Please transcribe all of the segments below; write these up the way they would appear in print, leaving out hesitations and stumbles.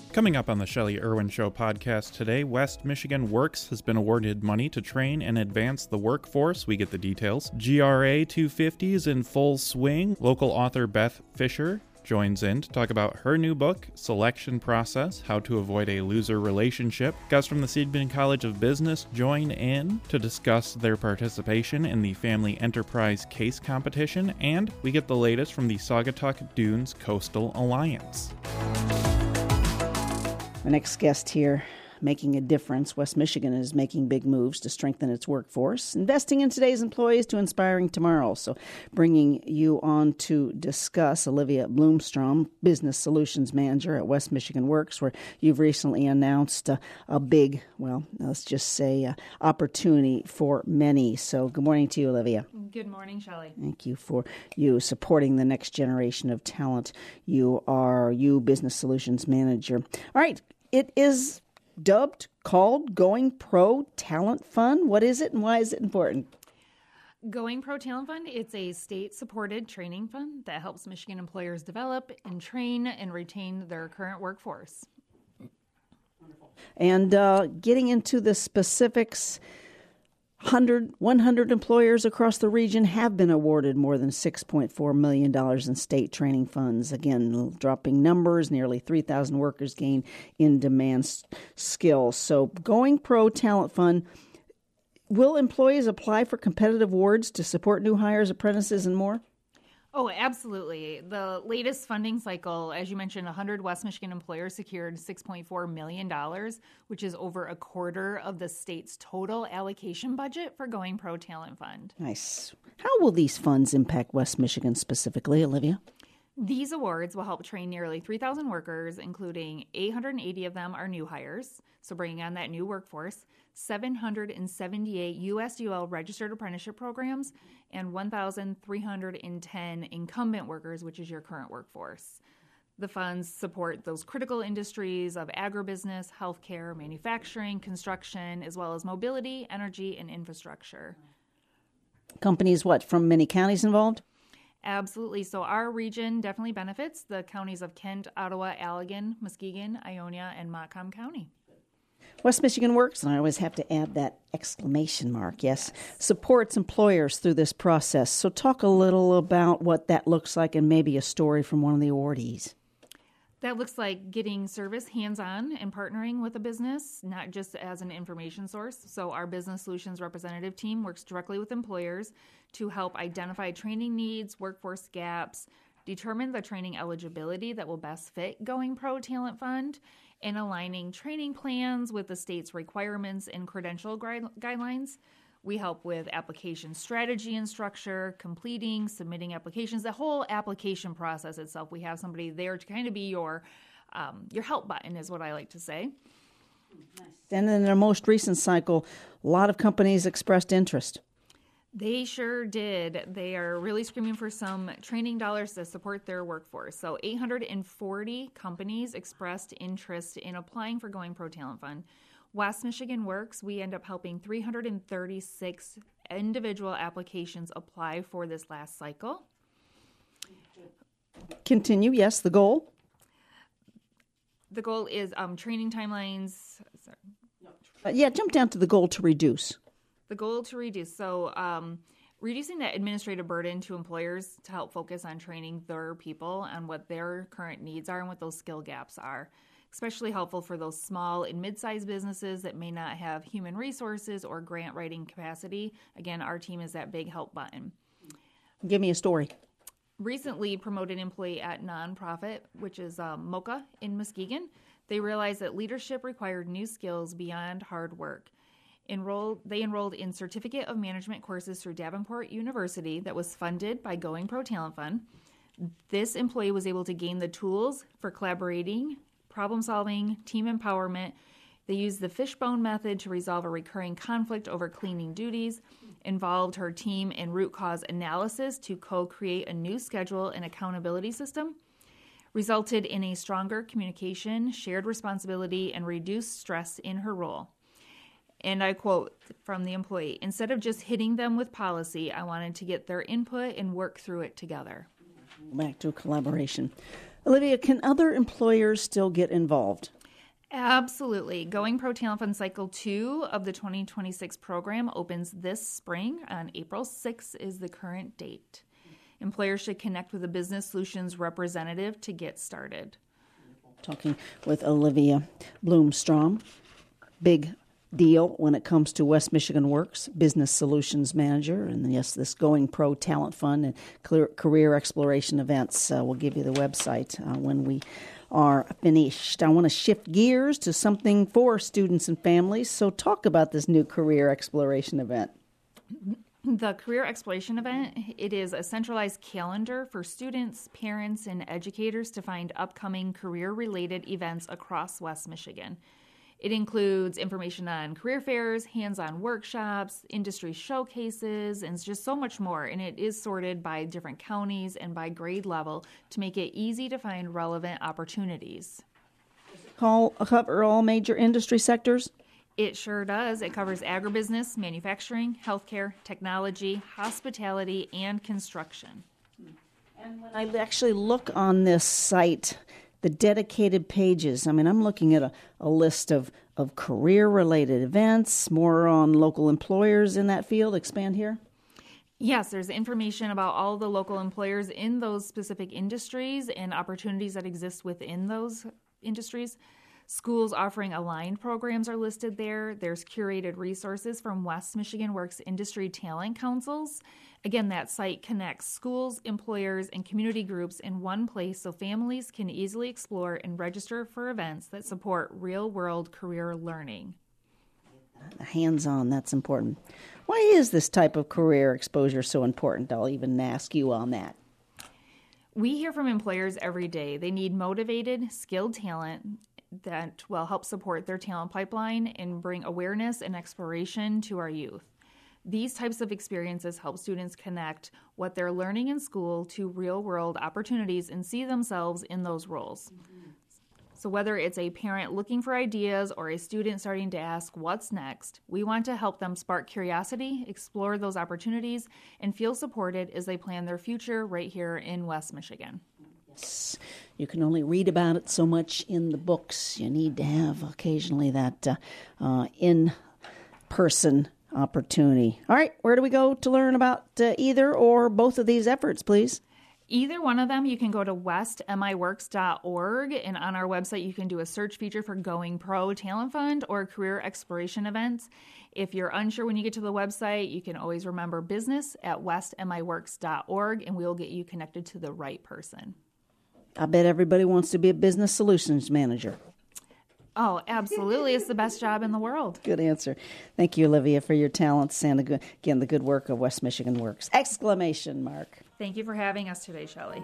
Coming up on the Shelley Irwin Show podcast today, West Michigan Works has been awarded money to train and advance the workforce. We get the details. GRA 250 is in full swing. Local author Beth Fisher joins in to talk about her new book, Selection Process, How to Avoid a Loser Relationship. Guests from the Seidman College of Business join in to discuss their participation in the Family Enterprise Case Competition, and we get the latest from the Saugatuck Dunes Coastal Alliance. My next guest here, making a difference. West Michigan is making big moves to strengthen its workforce, investing in today's employees to inspiring tomorrow. So bringing you on to discuss, Olivia Bloomstrom, Business Solutions Manager at West Michigan Works, where you've recently announced a big, let's just say, opportunity for many. So good morning to you, Olivia. Good morning, Shelley. Thank you for you supporting the next generation of talent. You are Business Solutions Manager. All right, it is called Going Pro Talent Fund. What is it and why is it important? Going Pro Talent Fund, it's a state-supported training fund that helps Michigan employers develop and train and retain their current workforce. Wonderful. And getting into the specifics, 100 employers across the region have been awarded more than $6.4 million in state training funds. Again, dropping numbers, nearly 3,000 workers gain in-demand skills. So Going Pro Talent Fund, will employees apply for competitive awards to support new hires, apprentices, and more? Oh, absolutely. The latest funding cycle, as you mentioned, 100 West Michigan employers secured $6.4 million, which is over a quarter of the state's total allocation budget for Going Pro Talent Fund. Nice. How will these funds impact West Michigan specifically, Olivia? These awards will help train nearly 3,000 workers, including 880 of them are new hires, so bringing on that new workforce, 778 USUL registered apprenticeship programs, and 1,310 incumbent workers, which is your current workforce. The funds support those critical industries of agribusiness, healthcare, manufacturing, construction, as well as mobility, energy, and infrastructure. Companies, from many counties involved? Absolutely. So our region definitely benefits the counties of Kent, Ottawa, Allegan, Muskegon, Ionia, and Montcalm County. West Michigan Works, and I always have to add that exclamation mark, yes, supports employers through this process. So talk a little about what that looks like and maybe a story from one of the awardees. That looks like getting service hands-on and partnering with a business, not just as an information source. So our Business Solutions representative team works directly with employers to help identify training needs, workforce gaps, determine the training eligibility that will best fit Going Pro Talent Fund, and aligning training plans with the state's requirements and credential guidelines. We help with application strategy and structure, completing, submitting applications, the whole application process itself. We have somebody there to kind of be your help button, is what I like to say. Nice. And in their most recent cycle, a lot of companies expressed interest. They sure did. They are really screaming for some training dollars to support their workforce. So 840 companies expressed interest in applying for Going Pro Talent Fund. West Michigan Works, we end up helping 336 individual applications apply for this last cycle. Continue. Yes, the goal? The goal is training timelines. Jump down to the goal to reduce. The goal to reduce. So reducing that administrative burden to employers to help focus on training their people on what their current needs are and what those skill gaps are. Especially helpful for those small and mid-sized businesses that may not have human resources or grant writing capacity. Again, our team is that big help button. Give me a story. Recently promoted employee at nonprofit, which is Mocha in Muskegon. They realized that leadership required new skills beyond hard work. They enrolled in Certificate of Management courses through Davenport University that was funded by Going Pro Talent Fund. This employee was able to gain the tools for collaborating, problem solving, team empowerment. They used the fishbone method to resolve a recurring conflict over cleaning duties, involved her team in root cause analysis to co-create a new schedule and accountability system, resulted in a stronger communication, shared responsibility, and reduced stress in her role. And I quote from the employee, "Instead of just hitting them with policy, I wanted to get their input and work through it together." Back to collaboration. Olivia, can other employers still get involved? Absolutely. Going Pro Talent Fund Cycle 2 of the 2026 program opens this spring. On April 6th is the current date. Employers should connect with a Business Solutions representative to get started. Talking with Olivia Bloomstrom. Big deal when it comes to West Michigan Works, Business Solutions Manager, and yes, this Going Pro Talent Fund and career exploration events. We'll give you the website when we are finished. I want to shift gears to something for students and families. So talk about this new career exploration event. The Career Exploration Event, it is a centralized calendar for students, parents, and educators to find upcoming career-related events across West Michigan. It includes information on career fairs, hands-on workshops, industry showcases, and just so much more. And it is sorted by different counties and by grade level to make it easy to find relevant opportunities. Cover all major industry sectors? It sure does. It covers agribusiness, manufacturing, healthcare, technology, hospitality, and construction. And when I actually look on this site, the dedicated pages, I'm looking at a list of career-related events, more on local employers in that field. Expand here. Yes, there's information about all the local employers in those specific industries and opportunities that exist within those industries. Schools offering aligned programs are listed there. There's curated resources from West Michigan Works Industry Talent Councils. Again, that site connects schools, employers, and community groups in one place so families can easily explore and register for events that support real-world career learning. Hands-on, that's important. Why is this type of career exposure so important? I'll even ask you on that. We hear from employers every day. They need motivated, skilled talent that will help support their talent pipeline and bring awareness and exploration to our youth. These types of experiences help students connect what they're learning in school to real-world opportunities and see themselves in those roles. Mm-hmm. So whether it's a parent looking for ideas or a student starting to ask what's next, we want to help them spark curiosity, explore those opportunities, and feel supported as they plan their future right here in West Michigan. Yes. You can only read about it so much in the books. You need to have occasionally that in-person opportunity. All right, where do we go to learn about either or both of these efforts, please? Either one of them, you can go to westmiworks.org, and on our website you can do a search feature for Going Pro Talent Fund or Career Exploration Events. If you're unsure when you get to the website, you can always remember business at westmiworks.org, and we'll get you connected to the right person. I bet everybody wants to be a business solutions manager. Oh, absolutely. It's the best job in the world. Good answer. Thank you, Olivia, for your talents and, again, the good work of West Michigan Works. Exclamation mark. Thank you for having us today, Shelley.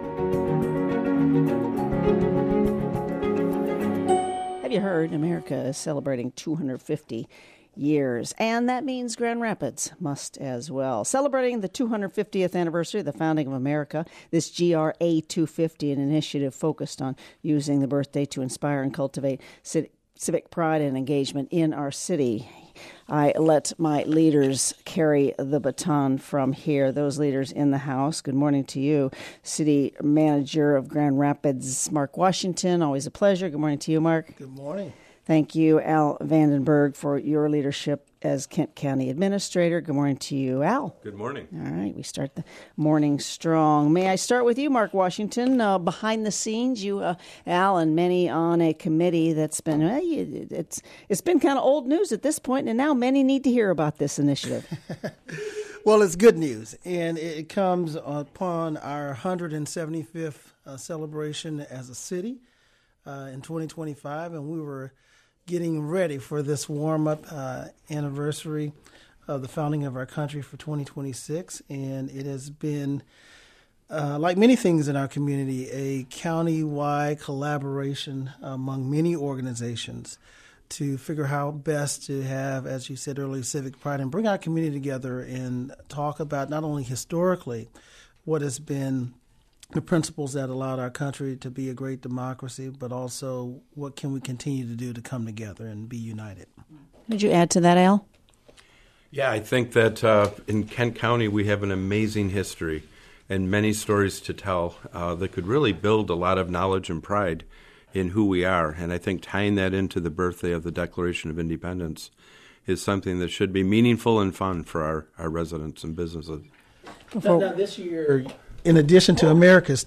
Have you heard America is celebrating 250 years, and that means Grand Rapids must as well. Celebrating the 250th anniversary of the founding of America, this GRA 250, an initiative focused on using the birthday to inspire and cultivate civic pride and engagement in our city. I let my leaders carry the baton from here, those leaders in the House. Good morning to you, City Manager of Grand Rapids, Mark Washington. Always a pleasure. Good morning to you, Mark. Good morning. Thank you, Al Vandenberg, for your leadership as Kent County Administrator. Good morning to you, Al. Good morning. All right, we start the morning strong. May I start with you, Mark Washington? Behind the scenes, you, Al, and many on a committee that's been, it's been kind of old news at this point, and now many need to hear about this initiative. Well, it's good news, and it comes upon our 175th celebration as a city in 2025, and we were getting ready for this warm-up anniversary of the founding of our country for 2026. And it has been, like many things in our community, a county-wide collaboration among many organizations to figure how best to have, as you said earlier, civic pride and bring our community together and talk about not only historically what has been the principles that allowed our country to be a great democracy, but also what can we continue to do to come together and be united. Would you add to that, Al? Yeah, I think that in Kent County we have an amazing history and many stories to tell that could really build a lot of knowledge and pride in who we are. And I think tying that into the birthday of the Declaration of Independence is something that should be meaningful and fun for our residents and businesses. Now, this year, in addition to America's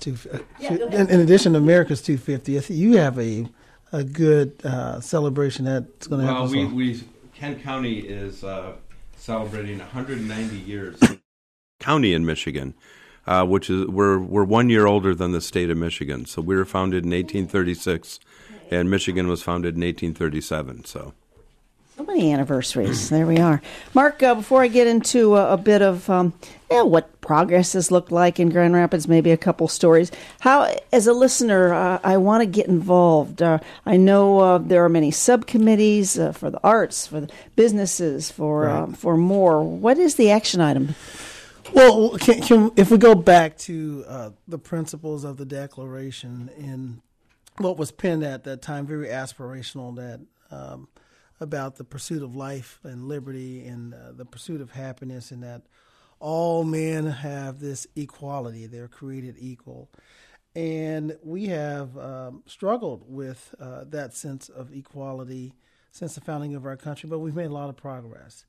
250th, you have a good celebration that's going to happen. Well, Kent County is celebrating 190 years. County in Michigan, which is we're 1 year older than the state of Michigan. So we were founded in 1836, and Michigan was founded in 1837. So many anniversaries. There we are. Mark, before I get into a bit of what progress has looked like in Grand Rapids, maybe a couple stories. How, as a listener, I want to get involved. I know there are many subcommittees for the arts, for the businesses, for more. What is the action item? Well, if we go back to the principles of the Declaration and what was penned at that time, very aspirational, that about the pursuit of life and liberty and the pursuit of happiness, and that all men have this equality. They're created equal. And we have struggled with that sense of equality since the founding of our country, but we've made a lot of progress.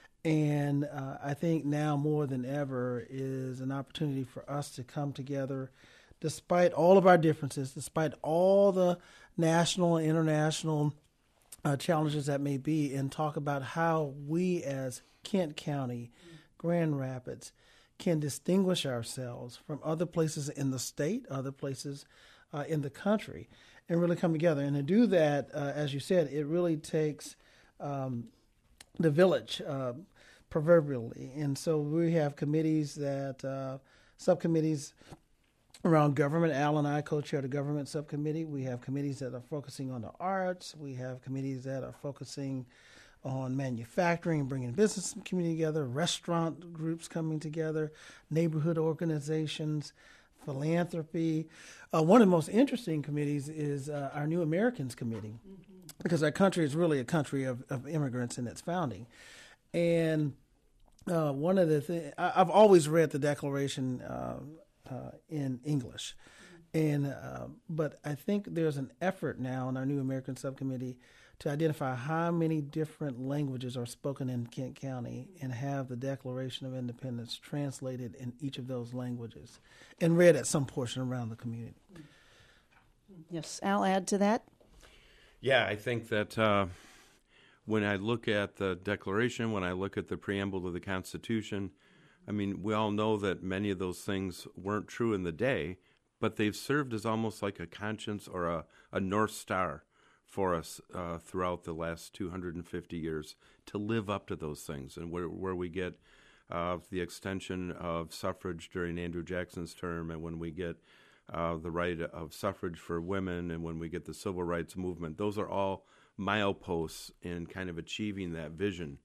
And I think now more than ever is an opportunity for us to come together despite all of our differences, despite all the national and international challenges that may be, and talk about how we as Kent County, Grand Rapids, can distinguish ourselves from other places in the state, other places in the country, and really come together. And to do that, as you said, it really takes the village, proverbially. And so we have committees that, subcommittees around government. Al and I co-chair the government subcommittee. We have committees that are focusing on the arts. We have committees that are focusing on manufacturing, bringing business community together, restaurant groups coming together, neighborhood organizations, philanthropy. One of the most interesting committees is our New Americans Committee, because our country is really a country of immigrants in its founding. And one of the things, I've always read the Declaration in English, and but I think there's an effort now in our New American Subcommittee to identify how many different languages are spoken in Kent County and have the Declaration of Independence translated in each of those languages and read at some portion around the community. Yes, Al, add to that? Yeah, I think that when I look at the Declaration, when I look at the preamble to the Constitution, I mean, we all know that many of those things weren't true in the day, but they've served as almost like a conscience or a North Star for us throughout the last 250 years to live up to those things. And where we get the extension of suffrage during Andrew Jackson's term, and when we get the right of suffrage for women, and when we get the civil rights movement, those are all mileposts in kind of achieving that vision.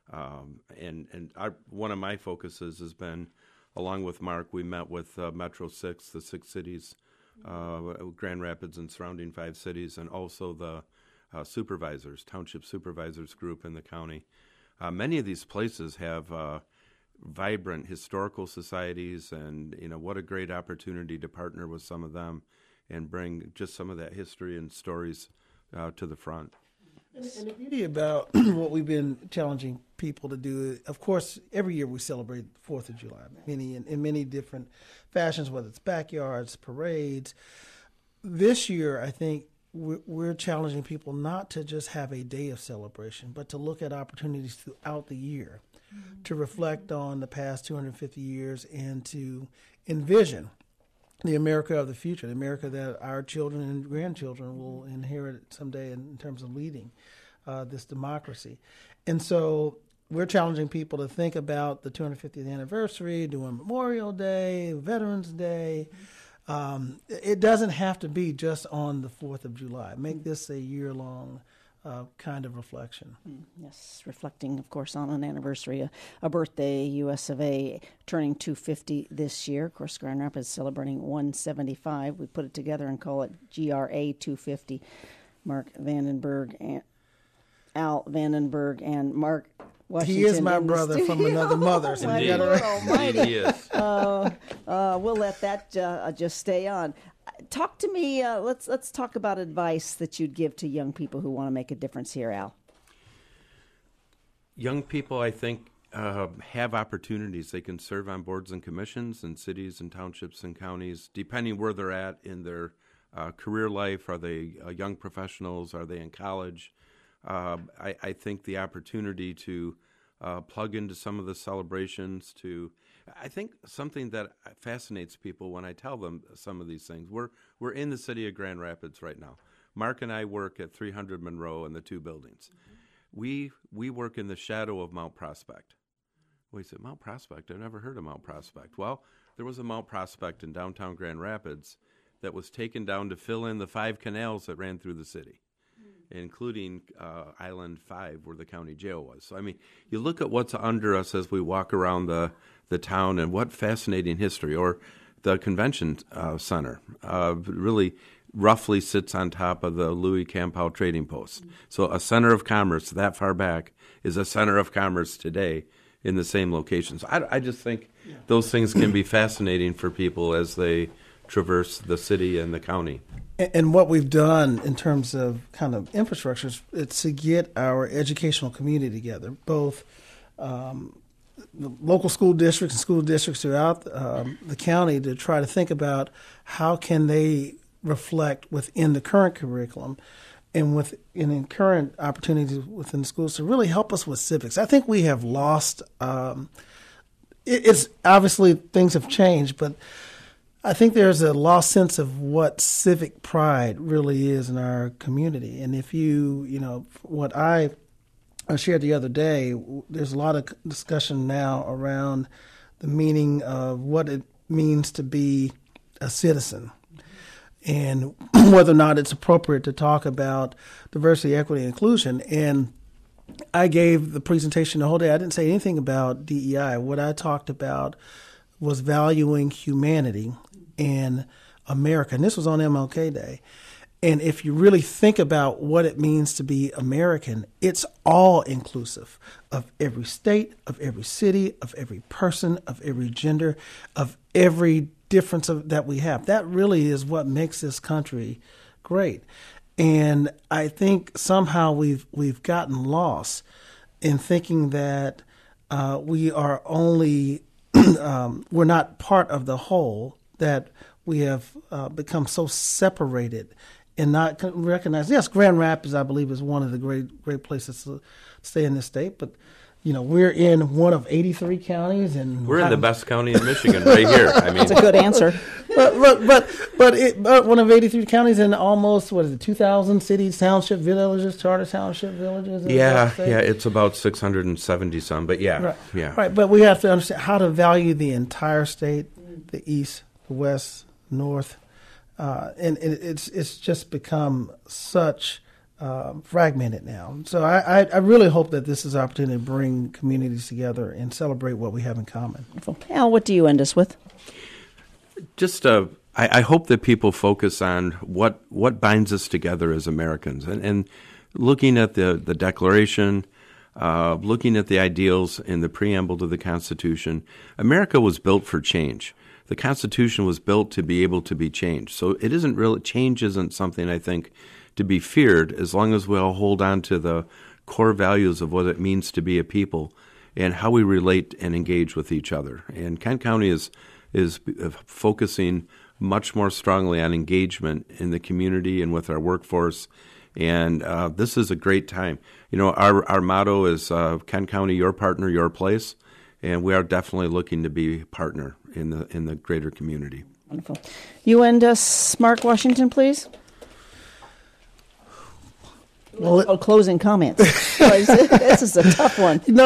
One of my focuses has been, along with Mark, we met with Metro 6, the 6 cities, Grand Rapids and surrounding 5 cities, and also the supervisors, township supervisors group in the county. Many of these places have vibrant historical societies, and what a great opportunity to partner with some of them and bring just some of that history and stories to the front. And the beauty about what we've been challenging people to do, of course, every year we celebrate the 4th of July, in many different fashions, whether it's backyards, parades. This year, I think we're challenging people not to just have a day of celebration, but to look at opportunities throughout the year, to reflect on the past 250 years and to envision the America of the future, the America that our children and grandchildren will inherit someday in terms of leading this democracy. And so we're challenging people to think about the 250th anniversary, doing Memorial Day, Veterans Day. It doesn't have to be just on the 4th of July. Make this a year-long kind of reflection. Yes, reflecting, of course, on an anniversary, a birthday, US of A turning 250 this year. Of course, Grand Rapids celebrating 175. We put it together and call it GRA 250. Mark Vandenberg and Al Vandenberg and Mark Washington. He is my brother from another mother. So Indeed. you got it right. Indeed he is. We'll let that just stay on. Talk to me. Let's talk about advice that you'd give to young people who want to make a difference here, Al. Young people, I think, have opportunities. They can serve on boards and commissions in cities and townships and counties, depending where they're at in their career life. Are they young professionals? Are they in college? I think the opportunity to plug into some of the celebrations, I think something that fascinates people when I tell them some of these things. We're in the city of Grand Rapids right now. Mark and I work at 300 Monroe in the two buildings. Mm-hmm. We work in the shadow of Mount Prospect. We said, Mount Prospect? I've never heard of Mount Prospect. Well, there was a Mount Prospect in downtown Grand Rapids that was taken down to fill in the 5 canals that ran through the city, including Island 5, where the county jail was. So, I mean, you look at what's under us as we walk around the town, and what fascinating history. Or the convention center really roughly sits on top of the Louis Campow Trading Post. So a center of commerce that far back is a center of commerce today in the same location. So I just think those things can be fascinating for people as they traverse the city and the county. And what we've done in terms of kind of infrastructure is to get our educational community together, both the local school districts and school districts throughout the county, to try to think about how can they reflect within the current curriculum and in current opportunities within the schools to really help us with civics. I think we have lost. It's obviously things have changed, but I think there's a lost sense of what civic pride really is in our community. And if what I shared the other day, there's a lot of discussion now around the meaning of what it means to be a citizen and whether or not it's appropriate to talk about diversity, equity, and inclusion. And I gave the presentation the whole day. I didn't say anything about DEI. What I talked about was valuing humanity in America. And this was on MLK Day. And if you really think about what it means to be American, it's all inclusive of every state, of every city, of every person, of every gender, of every difference that we have. That really is what makes this country great. And I think somehow we've gotten lost in thinking that we are only we're not part of the whole, that we have become so separated and not recognize. Yes, Grand Rapids, I believe, is one of the great places to stay in this state, but we're in one of 83 counties, and we're in the best county in Michigan, right here. I mean, that's a good answer. but one of 83 counties in almost 2,000 cities, township villages, charter township villages. Yeah, it's about 670 some, but right. But we have to understand how to value the entire state, the east, the west, north, and it's just become such. Fragmented now. So I really hope that this is an opportunity to bring communities together and celebrate what we have in common. Al, what do you end us with? Just I hope that people focus on what binds us together as Americans, and looking at the Declaration, looking at the ideals in the preamble to the Constitution. America was built for change. The Constitution was built to be able to be changed. So change isn't something, I think, to be feared, as long as we all hold on to the core values of what it means to be a people and how we relate and engage with each other. And Kent County is focusing much more strongly on engagement in the community and with our workforce. And this is a great time. Our motto is Kent County, your partner, your place. And we are definitely looking to be a partner in the greater community. Wonderful. You end us, Mark Washington, please. Well, closing comments. This is a tough one. No,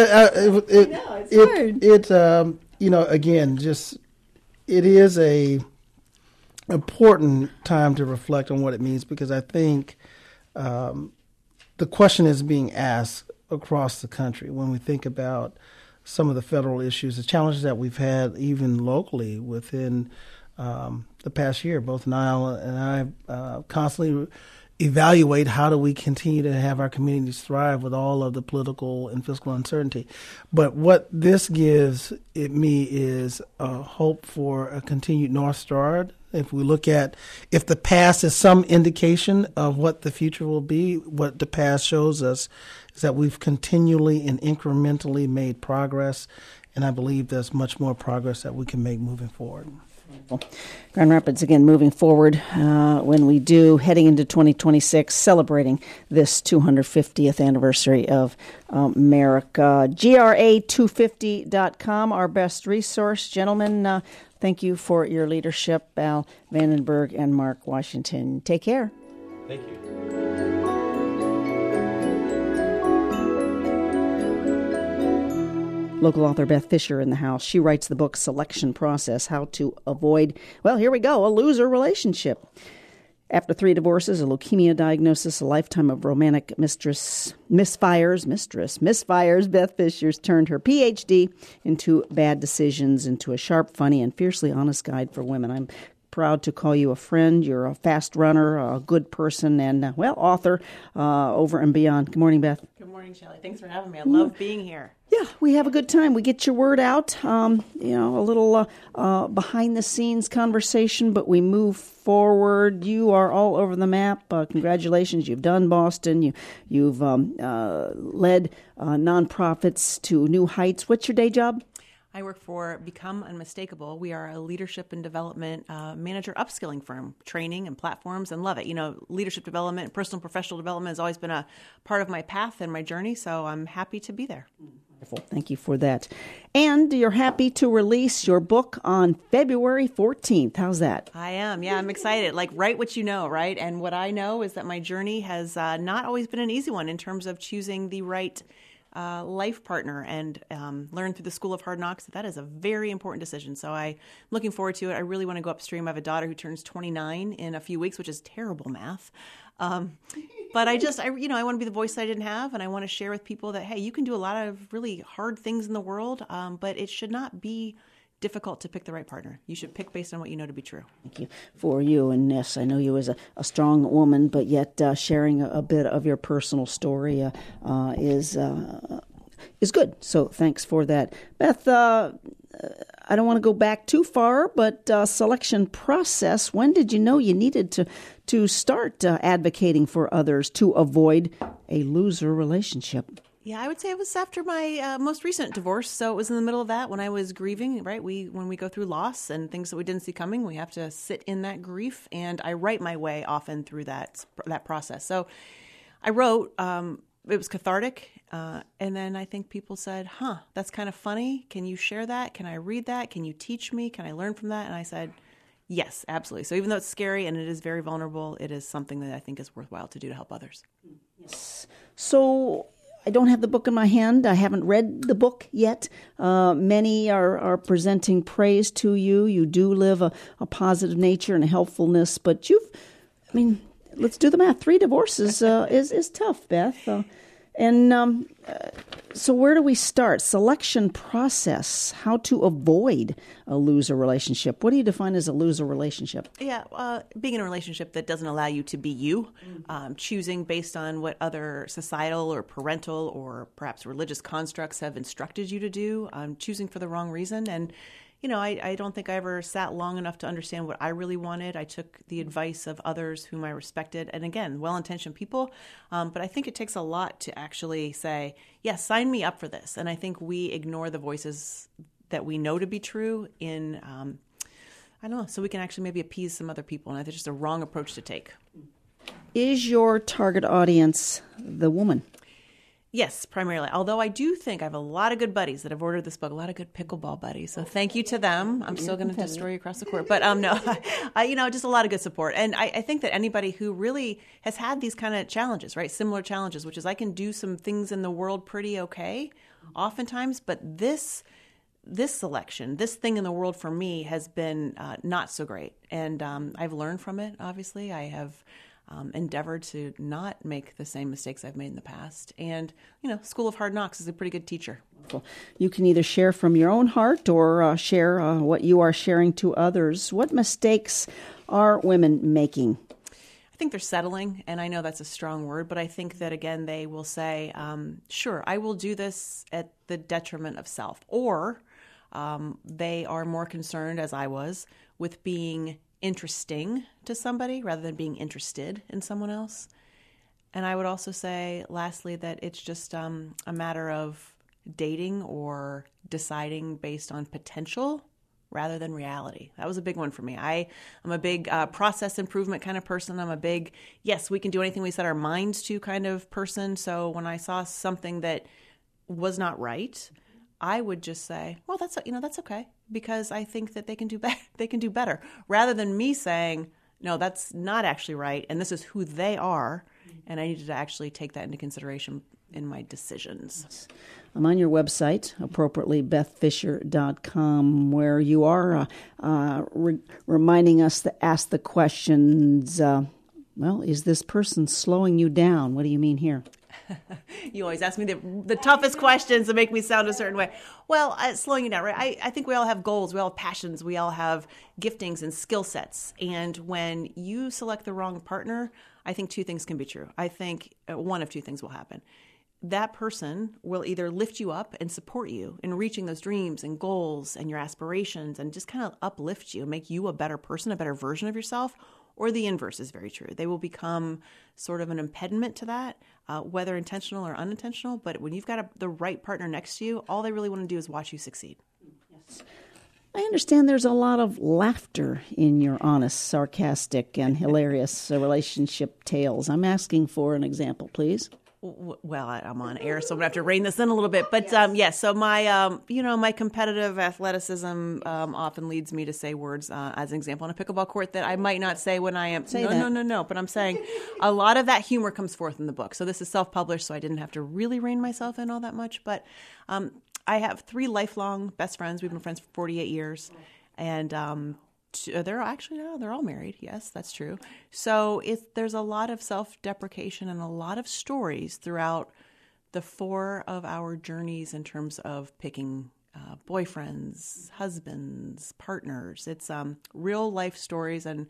it's hard. Again, just it is a important time to reflect on what it means, because I think the question is being asked across the country when we think about some of the federal issues, the challenges that we've had even locally within the past year. Both Niall and I constantly evaluate how do we continue to have our communities thrive with all of the political and fiscal uncertainty. But what this gives me is a hope for a continued North Star If we look at, if the past is some indication of what the future will be, what the past shows us is that we've continually and incrementally made progress, and I believe there's much more progress that we can make moving forward. Grand Rapids, again, moving forward when we do, heading into 2026, celebrating this 250th anniversary of America. GRA250.com, our best resource. Gentlemen, thank you for your leadership, Al Vandenberg and Mark Washington. Take care. Thank you. Local author Beth Fisher in the house. She writes the book Selection Process, How to Avoid, well, here we go, a loser relationship. After 3 divorces, a leukemia diagnosis, a lifetime of romantic misfires, Beth Fisher's turned her PhD into bad decisions, into a sharp, funny, and fiercely honest guide for women. I'm proud to call you a friend. You're a fast runner, a good person, and, author over and beyond. Good morning, Beth. Good morning, Shelley. Thanks for having me. I love being here. Yeah, we have a good time. We get your word out, a little behind-the-scenes conversation, but we move forward. You are all over the map. Congratulations. You've done Boston. You've led nonprofits to new heights. What's your day job? I work for Become Unmistakable. We are a leadership and development manager upskilling firm, training and platforms, and love it. Leadership development, personal and professional development has always been a part of my path and my journey, so I'm happy to be there. Wonderful. Thank you for that. And you're happy to release your book on February 14th. How's that? I am. Yeah, I'm excited. Write what you know, right? And what I know is that my journey has not always been an easy one in terms of choosing the right life partner, and learn through the School of Hard Knocks that is a very important decision. So I'm looking forward to it. I really want to go upstream. I have a daughter who turns 29 in a few weeks, which is terrible math. But I want to be the voice that I didn't have, and I want to share with people that, hey, you can do a lot of really hard things in the world, but it should not be difficult to pick the right partner. You should pick based on what you know to be true. Thank you for you. And yes, I know you as a strong woman, but yet sharing a bit of your personal story is good. So thanks for that. Beth, I don't want to go back too far, but selection process, when did you know you needed to start advocating for others to avoid a loser relationship? Yeah, I would say it was after my most recent divorce. So it was in the middle of that when I was grieving, right? When we go through loss and things that we didn't see coming, we have to sit in that grief. And I write my way often through that process. So I wrote, it was cathartic. And then I think people said, that's kind of funny. Can you share that? Can I read that? Can you teach me? Can I learn from that? And I said, yes, absolutely. So even though it's scary and it is very vulnerable, it is something that I think is worthwhile to do to help others. Yes. So I don't have the book in my hand. I haven't read the book yet. Many are presenting praise to you. You do live a positive nature and a helpfulness, but let's do the math. 3 divorces is tough, Beth. So where do we start? Selection process, how to avoid a loser relationship. What do you define as a loser relationship? Yeah, being in a relationship that doesn't allow you to be you, choosing based on what other societal or parental or perhaps religious constructs have instructed you to do, choosing for the wrong reason. And I don't think I ever sat long enough to understand what I really wanted. I took the advice of others whom I respected. And again, well-intentioned people. But I think it takes a lot to actually say, yes, sign me up for this. And I think we ignore the voices that we know to be true in, so we can actually maybe appease some other people. And I think it's just a wrong approach to take. Is your target audience the woman? Yes, primarily. Although I do think I have a lot of good buddies that have ordered this book, a lot of good pickleball buddies. So thank you to them. I'm still going to destroy you across the court. But no, just a lot of good support. And I think that anybody who really has had these kind of challenges, right, similar challenges, which is I can do some things in the world pretty okay oftentimes, but this selection, this thing in the world for me has been not so great. And I've learned from it, obviously. I have endeavored to not make the same mistakes I've made in the past. And, School of Hard Knocks is a pretty good teacher. You can either share from your own heart or share what you are sharing to others. What mistakes are women making? I think they're settling, and I know that's a strong word, but I think that, again, they will say, sure, I will do this at the detriment of self. Or they are more concerned, as I was, with being interesting to somebody rather than being interested in someone else. And I would also say, lastly, that it's just a matter of dating or deciding based on potential rather than reality. That was a big one for me. I'm a big process improvement kind of person. I'm a big, yes, we can do anything we set our minds to kind of person. So when I saw something that was not right, I would just say, well, that's okay, because I think that they can do better, rather than me saying, no, that's not actually right, and this is who they are, and I needed to actually take that into consideration in my decisions. I'm on your website, appropriately, bethfisher.com, where you are reminding us to ask the questions, is this person slowing you down? What do you mean here? You always ask me the toughest questions to make me sound a certain way. Well, slowing you down, right? I think we all have goals. We all have passions. We all have giftings and skill sets. And when you select the wrong partner, I think two things can be true. I think one of two things will happen. That person will either lift you up and support you in reaching those dreams and goals and your aspirations and just kind of uplift you, make you a better person, a better version of yourself, or the inverse is very true. They will become sort of an impediment to that, whether intentional or unintentional. But when you've got the right partner next to you, all they really want to do is watch you succeed. Yes. I understand there's a lot of laughter in your honest, sarcastic, and hilarious relationship tales. I'm asking for an example, please. Well, I'm on air, so I'm going to have to rein this in a little bit. But yes, so my, my competitive athleticism often leads me to say words, as an example, on a pickleball court that I might not say when I am. No. But I'm saying a lot of that humor comes forth in the book. So this is self-published, so I didn't have to really rein myself in all that much. But I have 3 lifelong best friends. We've been friends for 48 years. And they're all married. Yes, that's true. So there's a lot of self-deprecation and a lot of stories throughout the 4 of our journeys in terms of picking boyfriends, husbands, partners. It's real life stories, and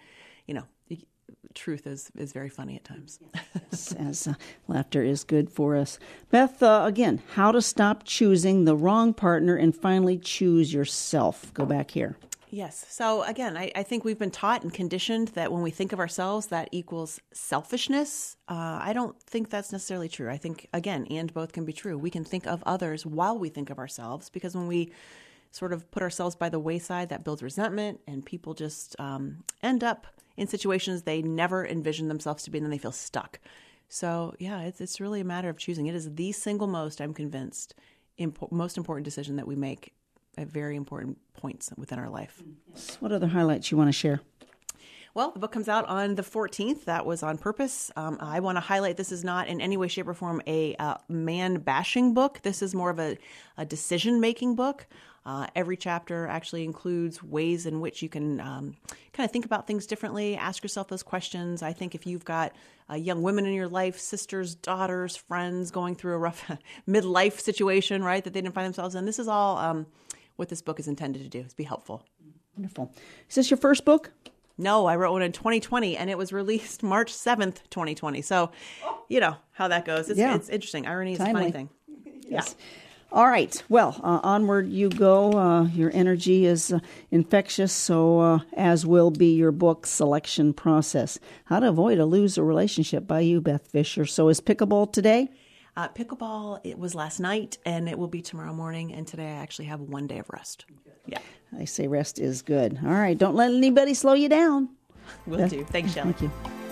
truth is very funny at times. As laughter is good for us. Beth, again, how to stop choosing the wrong partner and finally choose yourself. Go back here. Yes. So again, I think we've been taught and conditioned that when we think of ourselves, that equals selfishness. I don't think that's necessarily true. I think, again, and both can be true. We can think of others while we think of ourselves, because when we sort of put ourselves by the wayside, that builds resentment, and people just end up in situations they never envisioned themselves to be, and then they feel stuck. So yeah, it's really a matter of choosing. It is the single most, I'm convinced, most important decision that we make at very important points within our life. What other highlights you want to share? Well, the book comes out on the 14th. That was on purpose. I want to highlight this is not in any way, shape, or form a man-bashing book. This is more of a decision-making book. Every chapter actually includes ways in which you can kind of think about things differently, ask yourself those questions. I think if you've got young women in your life, sisters, daughters, friends going through a rough midlife situation, right, that they didn't find themselves in, this is all what this book is intended to do, is be helpful. Wonderful. Is this your first book? No, I wrote one in 2020, and it was released March 7th, 2020. So, you know how that goes. It's interesting. Irony is a funny thing. Yes. Yeah. All right. Well, onward you go. Your energy is infectious, so as will be your book selection process. How to Avoid a Loser Relationship by you, Beth Fisher. So is pickleball today? Pickleball, it was last night, and it will be tomorrow morning. And today I actually have one day of rest. Yeah. I say rest is good. All right. Don't let anybody slow you down. Will do. Thanks, Shelley. Thank you.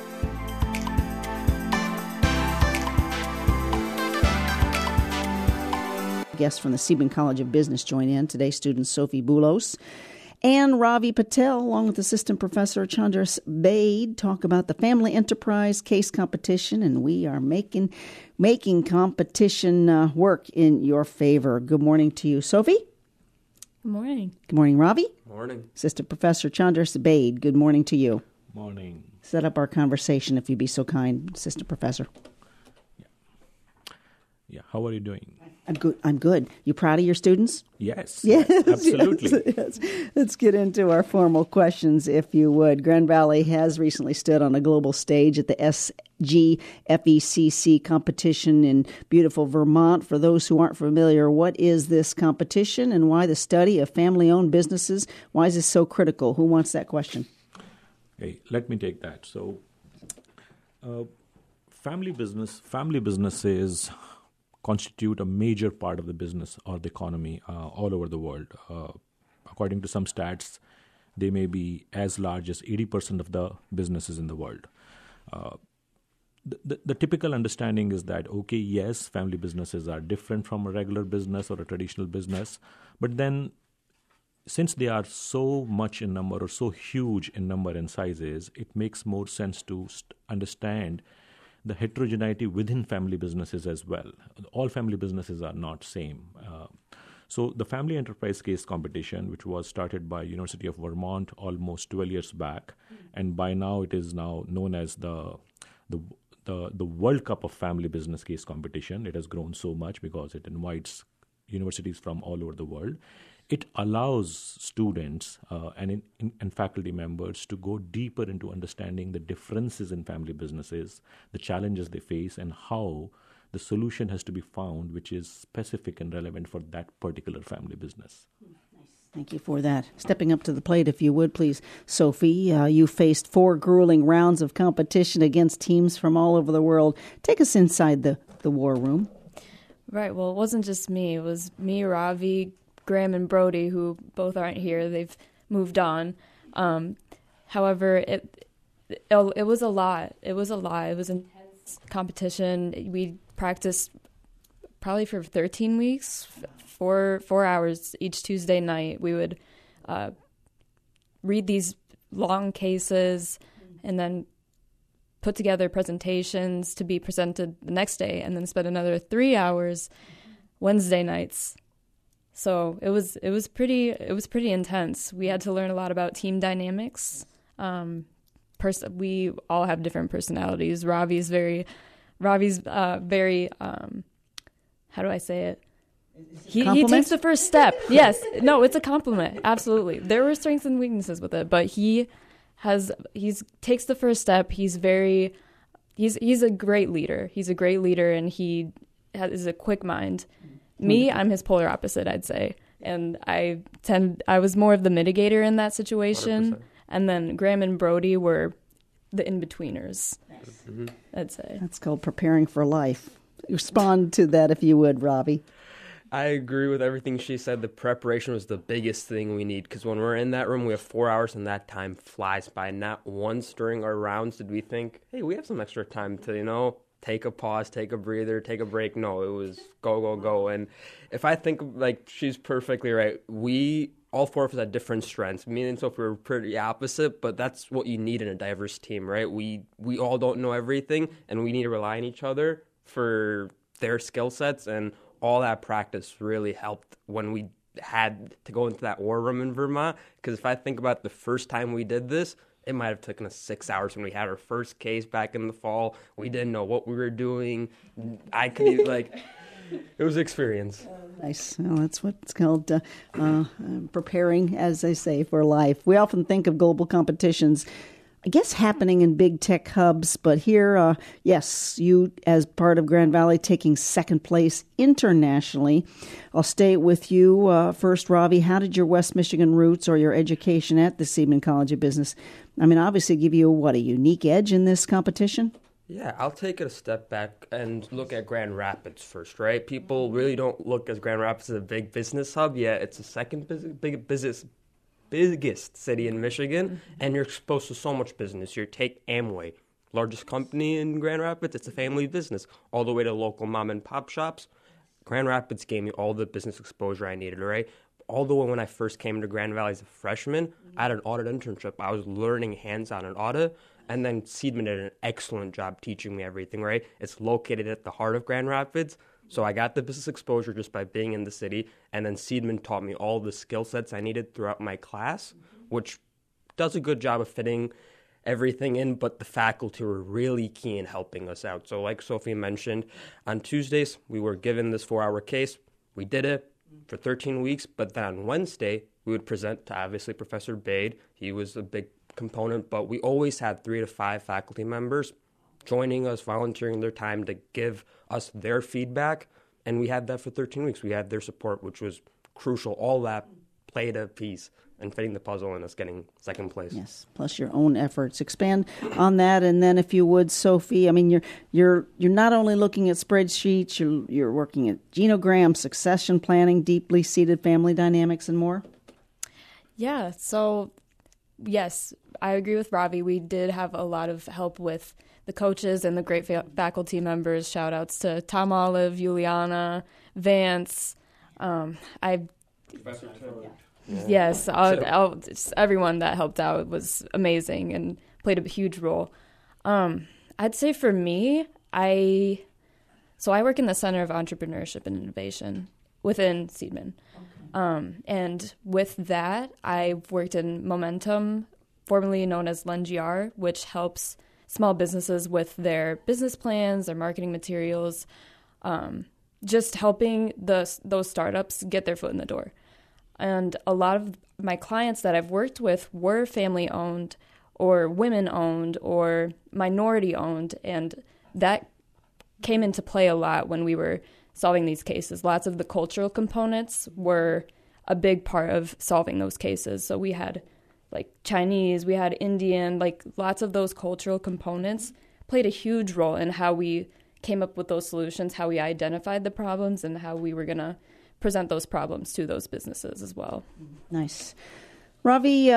Guests from the Sebring College of Business join in today. Students Sophie Boulos and Ravi Patel, along with Assistant Professor Chandras Bade, talk about the family enterprise case competition, and we are making competition work in your favor. Good morning to you, Sophie. Good morning. Good morning, Ravi. Morning. Assistant Professor Chandras Bade, good morning to you. Morning. Set up our conversation, if you'd be so kind, Assistant Professor. Yeah. How are you doing? I'm good. You proud of your students? Yes. Absolutely. Yes. Let's get into our formal questions, if you would. Grand Valley has recently stood on a global stage at the SGFECC competition in beautiful Vermont. For those who aren't familiar, what is this competition and why the study of family-owned businesses? Why is this so critical? Who wants that question? Hey, let me take that. So, family businesses constitute a major part of the business or the economy all over the world. According to some stats, they may be as large as 80% of the businesses in the world. The typical understanding is that, okay, yes, family businesses are different from a regular business or a traditional business, but then since they are so much in number or so huge in number and sizes, it makes more sense to understand the heterogeneity within family businesses as well. All family businesses are not same. So the Family Enterprise Case Competition, which was started by University of Vermont almost 12 years back, and by now it is now known as the World Cup of Family Business Case Competition. It has grown so much because it invites universities from all over the world. It allows students and faculty members to go deeper into understanding the differences in family businesses, the challenges they face, and how the solution has to be found which is specific and relevant for that particular family business. Thank you for that. Stepping up to the plate, if you would, please. Sophie, you faced 4 grueling rounds of competition against teams from all over the world. Take us inside the war room. Right. Well, it wasn't just me. It was me, Ravi, Graham, and Brody, who both aren't here. They've moved on. However, it was a lot. It was intense competition. We practiced probably for 13 weeks, 4 hours each Tuesday night. We would read these long cases and then put together presentations to be presented the next day, and then spend another 3 hours Wednesday nights. So it was pretty intense. We had to learn a lot about team dynamics. We all have different personalities. Ravi's very how do I say it? He takes the first step. Yes. No, it's a compliment. Absolutely. There were strengths and weaknesses with it, but he takes the first step. He's a great leader. He's a great leader, and he is a quick mind. Me, I'm his polar opposite, I'd say. And I was more of the mitigator in that situation. 100%. And then Graham and Brody were the in-betweeners, mm-hmm. I'd say. That's called preparing for life. Respond to that, if you would, Ravi. I agree with everything she said. The preparation was the biggest thing we need, because when we're in that room, we have 4 hours, and that time flies by. Not once during our rounds did we think, hey, we have some extra time to, take a pause, take a breather, take a break. No, it was go, go, go. And if I think, she's perfectly right. All 4 of us had different strengths. Me and Sophie were pretty opposite, but that's what you need in a diverse team, right? We all don't know everything, and we need to rely on each other for their skill sets, and all that practice really helped when we had to go into that war room in Vermont. Because if I think about the first time we did this, it might have taken us 6 hours when we had our first case back in the fall. We didn't know what we were doing. I could it was experience. Nice. Well, that's what's called preparing, as they say, for life. We often think of global competitions, I guess, happening in big tech hubs, but here, yes, you, as part of Grand Valley, taking second place internationally. I'll stay with you first, Ravi. How did your West Michigan roots or your education at the Seidman College of Business, obviously give you, a unique edge in this competition? Yeah, I'll take it a step back and look at Grand Rapids first, right? People really don't look at Grand Rapids as a big business hub. Yeah, it's the second biggest city in Michigan, and you're exposed to so much business. You take Amway, largest company in Grand Rapids. It's a family business, all the way to local mom and pop shops. Grand Rapids gave me all the business exposure I needed, right? Although when I first came to Grand Valley as a freshman, I had an audit internship. I was learning hands-on an audit, and then Seidman did an excellent job teaching me everything, right? It's located at the heart of Grand Rapids, so I got the business exposure just by being in the city, and then Seidman taught me all the skill sets I needed throughout my class, which does a good job of fitting everything in, but the faculty were really key in helping us out. So like Sophie mentioned, on Tuesdays, we were given this 4-hour case. We did it for 13 weeks, but then on Wednesday, we would present to, obviously, Professor Bade. He was a big component, but we always had 3 to 5 faculty members joining us, volunteering their time to give us their feedback, and we had that for 13 weeks. We had their support, which was crucial. All that played a piece in fitting the puzzle and us getting second place. Yes, plus your own efforts. Expand on that, and then if you would, Sophie. I mean, you're not only looking at spreadsheets, you're working at genograms, succession planning, deeply seated family dynamics, and more. Yeah. So, yes, I agree with Ravi. We did have a lot of help with the coaches and the great faculty members. Shout outs to Tom Olive, Juliana, Vance. Professor Taylor. Yes, everyone that helped out was amazing and played a huge role. I'd say for me, I work in the Center of Entrepreneurship and Innovation within Seidman. Okay. And with that, I've worked in Momentum, formerly known as LendGR, which helps small businesses with their business plans, their marketing materials, just helping those startups get their foot in the door. And a lot of my clients that I've worked with were family-owned or women-owned or minority-owned, and that came into play a lot when we were solving these cases. Lots of the cultural components were a big part of solving those cases. So we had like Chinese, we had Indian, like lots of those cultural components played a huge role in how we came up with those solutions, how we identified the problems, and how we were going to present those problems to those businesses as well. Nice. Ravi,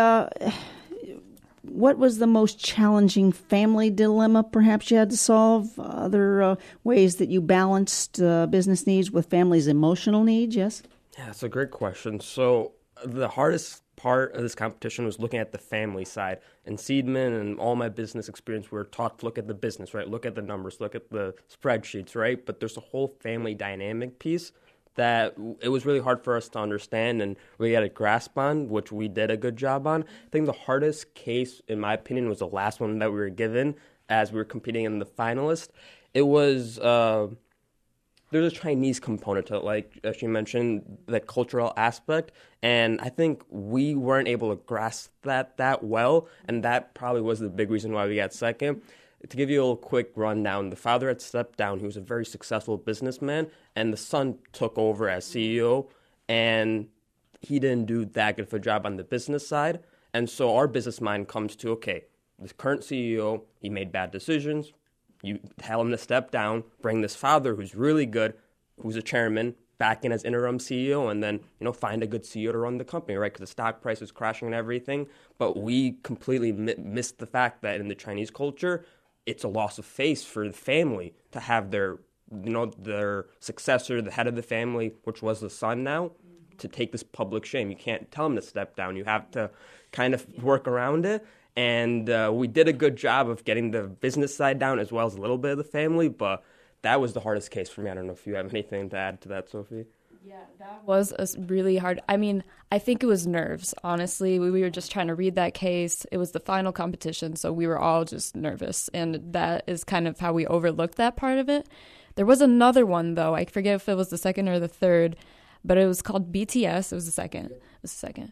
what was the most challenging family dilemma perhaps you had to solve? Other ways that you balanced business needs with family's emotional needs, yes? Yeah, that's a great question. So the hardest part of this competition was looking at the family side. And Seidman and all my business experience, we were taught to look at the business, right? Look at the numbers, look at the spreadsheets, right? But there's a whole family dynamic piece that it was really hard for us to understand and really get a grasp on, which we did a good job on. I think the hardest case, in my opinion, was the last one that we were given as we were competing in the finalist. It was, there's a Chinese component to it, like she mentioned, the cultural aspect, and I think we weren't able to grasp that well, and that probably was the big reason why we got second. To give you a little quick rundown, the father had stepped down. He was a very successful businessman, and the son took over as CEO, and he didn't do that good of a job on the business side. And so our business mind comes to, okay, the current CEO, he made bad decisions. You tell him to step down, bring this father who's really good, who's a chairman, back in as interim CEO, and then, find a good CEO to run the company, right? Because the stock price is crashing and everything. But we completely missed the fact that in the Chinese culture, it's a loss of face for the family to have their successor, the head of the family, which was the son now, to take this public shame. You can't tell him to step down. You have to kind of work around it. And we did a good job of getting the business side down as well as a little bit of the family, but that was the hardest case for me. I don't know if you have anything to add to that, Sophie. Yeah, that was really hard. I mean, I think it was nerves, honestly. We were just trying to read that case. It was the final competition, so we were all just nervous, and that is kind of how we overlooked that part of it. There was another one, though. I forget if it was the second or the third, but it was called BTS. It was the second. It was the second.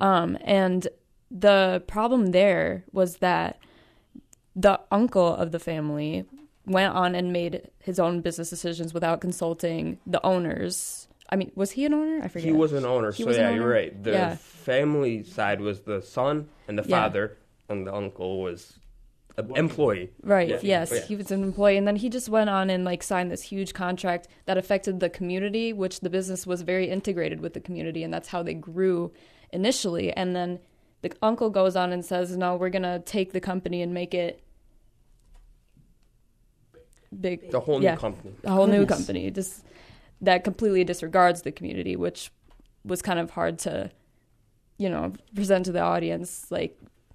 And the problem there was that the uncle of the family went on and made his own business decisions without consulting the owners. I mean, was he an owner? I forget. He was an owner, you're right. The family side was the son and the father, and the uncle was an employee. Right, yes. He was an employee, and then he just went on and signed this huge contract that affected the community, which the business was very integrated with the community, and that's how they grew initially. And then the uncle goes on and says, no, we're going to take the company and make it big. The whole new company. The whole new company. Just that completely disregards the community, which was kind of hard to, present to the audience. It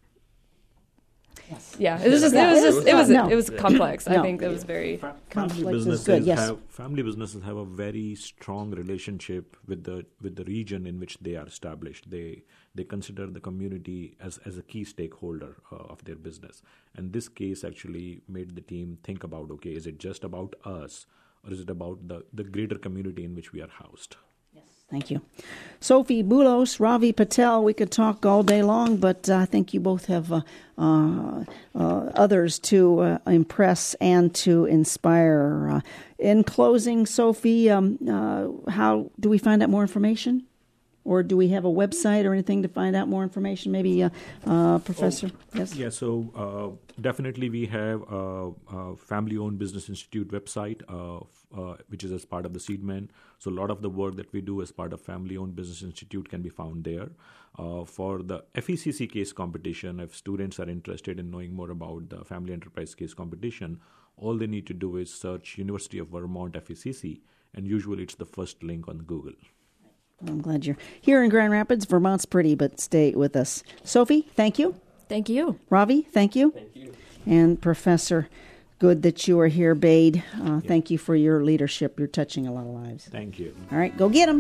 was complex. I think it was very complex. Family businesses have a very strong relationship with the region in which they are established. They consider the community as a key stakeholder of their business. And this case actually made the team think about, okay, is it just about us, or is it about the greater community in which we are housed? Yes, thank you. Sophie Boulos, Ravi Patel, we could talk all day long, but I think you both have others to impress and to inspire. In closing, Sophie, how do we find out more information? or do we have a website or anything to find out more information? Maybe, Professor? Yes? Yeah, so definitely we have a family-owned business institute website, which is as part of the Seedmen. So a lot of the work that we do as part of family-owned business institute can be found there. For the FECC case competition, if students are interested in knowing more about the family enterprise case competition, all they need to do is search University of Vermont FECC, and usually it's the first link on Google. I'm glad you're here in Grand Rapids. Vermont's pretty, but stay with us. Sophie, thank you. Thank you. Ravi, thank you. Thank you. And Professor, good that you are here, Bade. Thank you for your leadership. You're touching a lot of lives. Thank you. All right, go get them.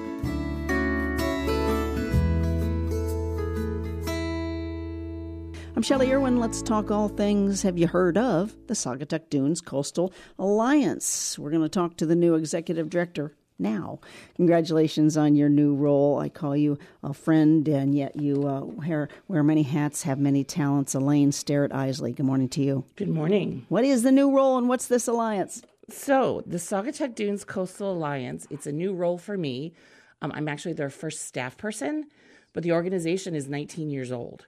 I'm Shelley Irwin. Let's talk all things. Have you heard of the Saugatuck Dunes Coastal Alliance? We're going to talk to the new executive director now. Congratulations on your new role. I call you a friend, and yet you wear many hats, have many talents. Elaine Sterrett-Isley, good morning to you. Good morning. What is the new role, and what's this alliance? So, the Saugatuck Dunes Coastal Alliance, it's a new role for me. I'm actually their first staff person, but the organization is 19 years old.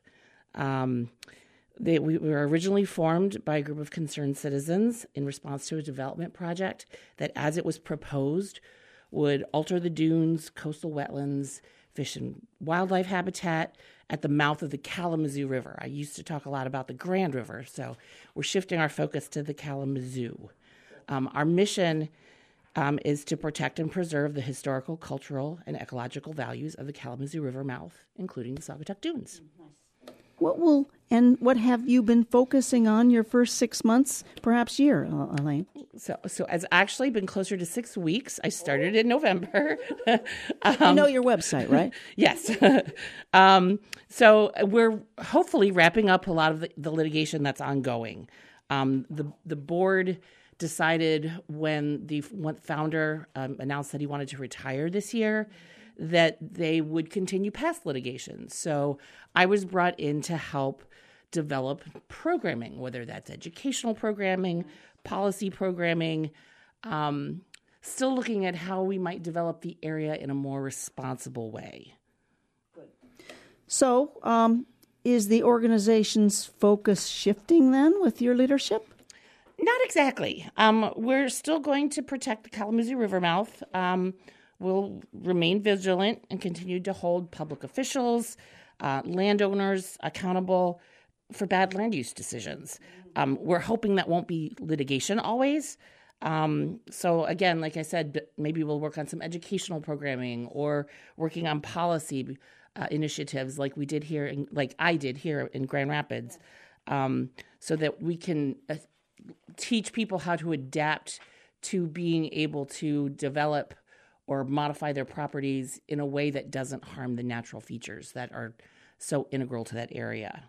We were originally formed by a group of concerned citizens in response to a development project that, as it was proposed, would alter the dunes, coastal wetlands, fish and wildlife habitat at the mouth of the Kalamazoo River. I used to talk a lot about the Grand River, so we're shifting our focus to the Kalamazoo. Our mission is to protect and preserve the historical, cultural, and ecological values of the Kalamazoo River mouth, including the Saugatuck Dunes. What have you been focusing on your first 6 months, perhaps year, Elaine? So it's actually been closer to 6 weeks. I started in November. You know your website, right? Yes. So we're hopefully wrapping up a lot of the litigation that's ongoing. The board decided when the founder announced that he wanted to retire this year, that they would continue past litigation. So I was brought in to help develop programming, whether that's educational programming, policy programming, still looking at how we might develop the area in a more responsible way. Good. So is the organization's focus shifting then with your leadership? Not exactly. We're still going to protect the Kalamazoo River mouth. We'll remain vigilant and continue to hold public officials, landowners accountable for bad land use decisions. We're hoping that won't be litigation always. So again, like I said, maybe we'll work on some educational programming or working on policy initiatives like we did here, like I did here in Grand Rapids, so that we can teach people how to adapt to being able to develop or modify their properties in a way that doesn't harm the natural features that are so integral to that area.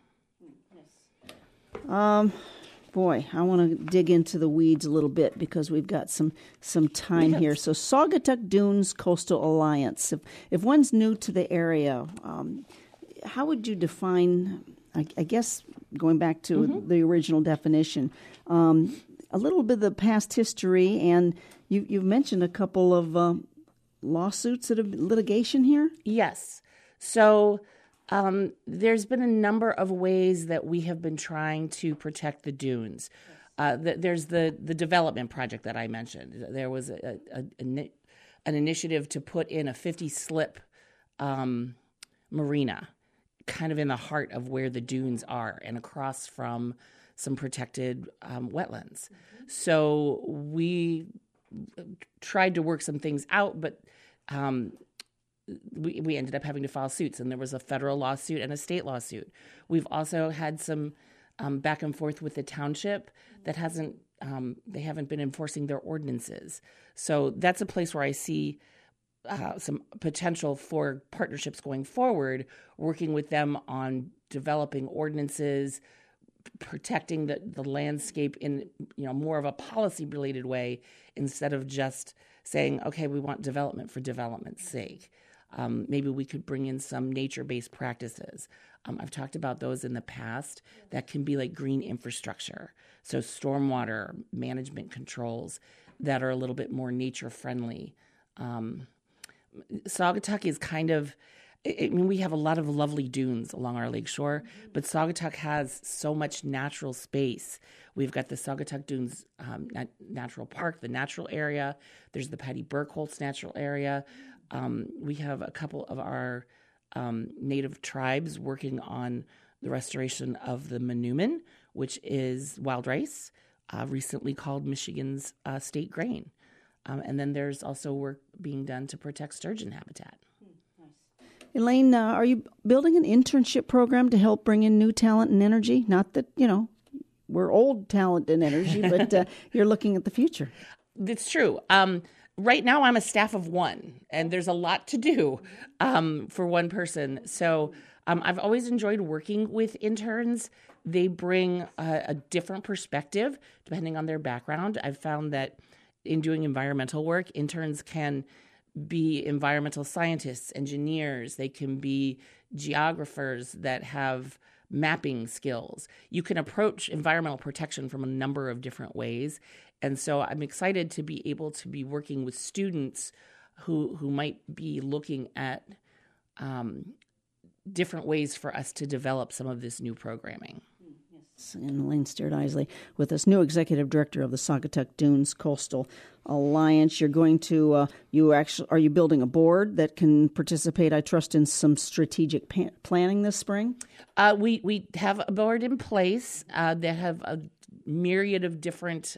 Boy, I want to dig into the weeds a little bit because we've got some time here. So Saugatuck Dunes Coastal Alliance. If one's new to the area, how would you define, I guess, going back to the original definition, a little bit of the past history, and you've mentioned a couple of lawsuits that have been litigation here? Yes. So there's been a number of ways that we have been trying to protect the dunes. There's the development project that I mentioned. There was an initiative to put in a 50-slip marina, kind of in the heart of where the dunes are and across from some protected wetlands. So we tried to work some things out, but we ended up having to file suits, and there was a federal lawsuit and a state lawsuit. We've also had some back and forth with the township that they haven't been enforcing their ordinances. So that's a place where I see some potential for partnerships going forward, working with them on developing ordinances, protecting the landscape in more of a policy-related way instead of just saying, okay, we want development for development's sake. Maybe we could bring in some nature-based practices. I've talked about those in the past. That can be like green infrastructure, so stormwater management controls that are a little bit more nature-friendly. Saugatuck is kind of, I mean, we have a lot of lovely dunes along our lakeshore, but Saugatuck has so much natural space. We've got the Saugatuck Dunes Natural Park, the natural area. There's the Patty Burkholz natural area. We have a couple of our native tribes working on the restoration of the Manoomin, which is wild rice, recently called Michigan's state grain. And then there's also work being done to protect sturgeon habitat. Elaine, are you building an internship program to help bring in new talent and energy? Not that, we're old talent and energy, but you're looking at the future. It's true. Right now, I'm a staff of one, and there's a lot to do for one person. So I've always enjoyed working with interns. They bring a different perspective depending on their background. I've found that in doing environmental work, interns can be environmental scientists, engineers. They can be geographers that have mapping skills. You can approach environmental protection from a number of different ways. And so I'm excited to be able to be working with students who might be looking at different ways for us to develop some of this new programming. And Elaine Stewart-Isley with us, new executive director of the Saugatuck Dunes Coastal Alliance. You're going to, are you building a board that can participate, I trust, in some strategic planning this spring? We have a board in place that have a myriad of different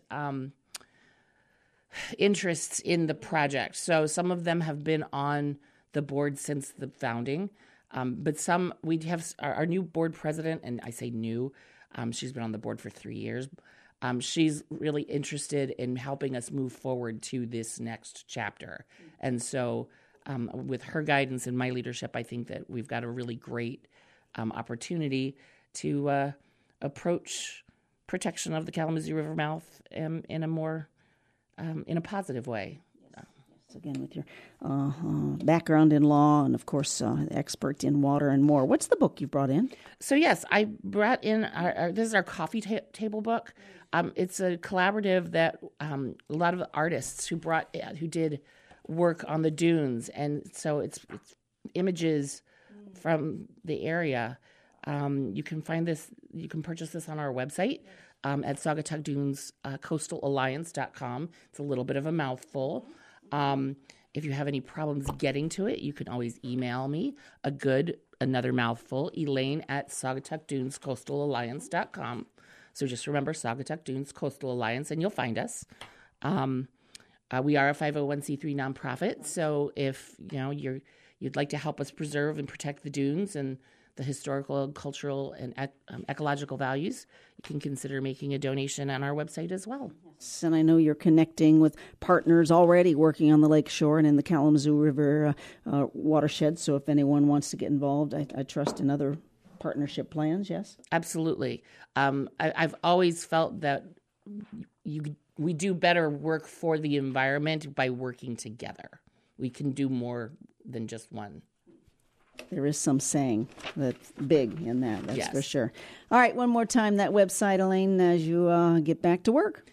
interests in the project. So some of them have been on the board since the founding, but we have our new board president, and I say new, she's been on the board for 3 years. She's really interested in helping us move forward to this next chapter. And so with her guidance and my leadership, I think that we've got a really great opportunity to approach protection of the Kalamazoo River mouth in a more in a positive way. Again, with your background in law and, of course, expert in water and more. What's the book you brought in? So, yes, I brought in this is our coffee table book. It's a collaborative that a lot of artists who did work on the dunes, and so it's images from the area. You can purchase this on our website at SaugatuckDunesCoastalAlliance.com. It's a little bit of a mouthful. If you have any problems getting to it, you can always email me another mouthful, Elaine at SaugatuckDunesCoastalAlliance.com. So just remember Saugatuck Dunes Coastal Alliance, and you'll find us. We are a 501c3 nonprofit, so if you'd like to help us preserve and protect the dunes and the historical, cultural, and ecological values, you can consider making a donation on our website as well. Yes, and I know you're connecting with partners already working on the lakeshore and in the Kalamazoo River watershed, so if anyone wants to get involved, I trust in other partnership plans, yes? Absolutely. I've always felt that we do better work for the environment by working together. We can do more than just one. There is some saying that's big in that's for sure. All right, one more time, that website, Elaine, as you get back to work.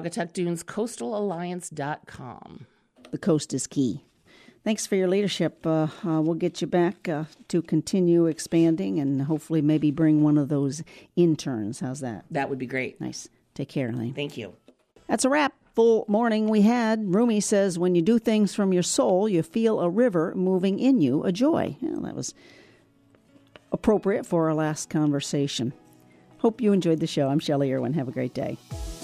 SaugatuckDunesCoastalAlliance.com. The coast is key. Thanks for your leadership. We'll get you back to continue expanding and hopefully maybe bring one of those interns. How's that? That would be great. Nice. Take care, Elaine. Thank you. That's a wrap. Full morning we had. Rumi says, when you do things from your soul, you feel a river moving in you, a joy. Well, that was appropriate for our last conversation. Hope you enjoyed the show. I'm Shelley Irwin. Have a great day.